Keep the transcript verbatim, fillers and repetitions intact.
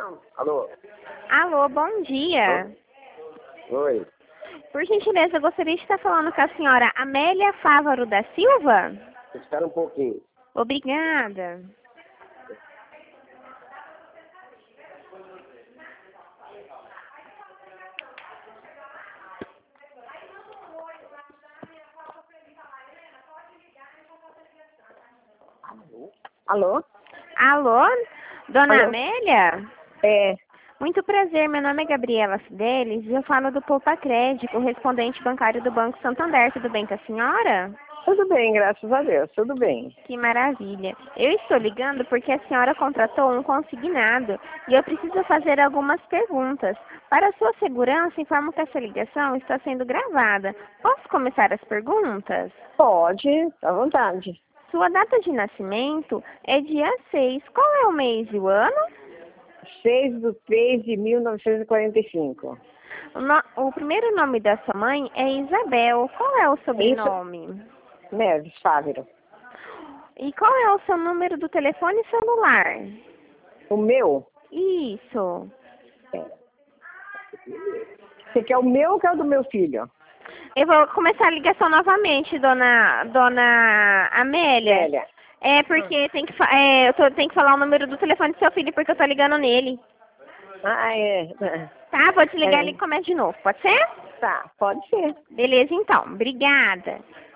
Alô? Alô, bom dia. Oi. Por gentileza, eu gostaria de estar falando com a senhora Amélia Fávaro da Silva? Espera um pouquinho. Obrigada. Alô? Alô, dona Alô? Amélia? É, Muito prazer, meu nome é Gabriela Fidelis e eu falo do Poupa Crédito, correspondente bancário do Banco Santander. Tudo bem com a senhora? tudo bem, graças a Deus, tudo bem. Que maravilha. Eu estou ligando porque a senhora contratou um consignado e eu preciso fazer algumas perguntas. Para sua segurança, informo que essa ligação está sendo gravada. Posso começar as perguntas? Pode, à vontade. Sua data de nascimento é dia seis. Qual é o mês e o ano? seis de três de mil novecentos e quarenta e cinco. O, no- o primeiro nome da sua mãe é Isabel. Qual é o sobrenome? Neves, Fávero. E qual é o seu número do telefone celular? O meu? Isso. Você quer o meu ou quer o do meu filho? Eu vou começar a ligação novamente, dona, dona Amélia. Amélia. É porque tem que, fa- é, eu tô, tenho que falar o número do telefone do seu filho, porque eu tô ligando nele. Ah, é. Tá? Vou desligar É. ele e começa de novo, pode ser? Tá, pode ser. Beleza, então. Obrigada.